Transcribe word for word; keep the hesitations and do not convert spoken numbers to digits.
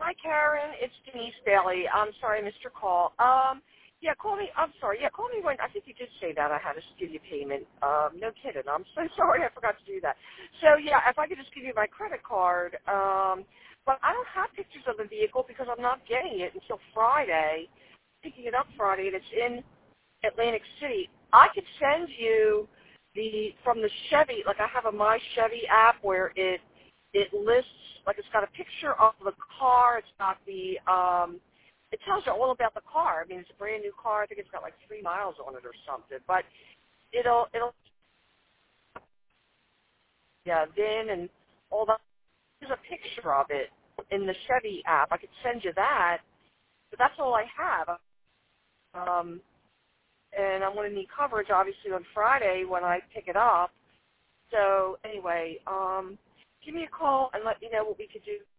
Hi, Karen. It's Denise Bailey. I'm sorry I missed your call. Um, yeah, call me. I'm sorry. Yeah, call me when, I think you did say that I had to give you payment. Um, no kidding. I'm so sorry I forgot to do that. So, yeah, if I could just give you my credit card. Um, but I don't have pictures of the vehicle because I'm not getting it until Friday, picking it up Friday, and it's in Atlantic City. I could send you the, from the Chevy, like I have a My Chevy app where it, it lists, like it's got a picture of the car, it's got the, um, it tells you all about the car. I mean, it's a brand new car. I think it's got like three miles on it or something. But it'll, it'll, yeah, V I N and all that. There's a picture of it in the Chevy app. I could send you that, but that's all I have. Um, and I'm going to need coverage, obviously, on Friday when I pick it up. So, anyway, um, give me a call and let me know what we could do.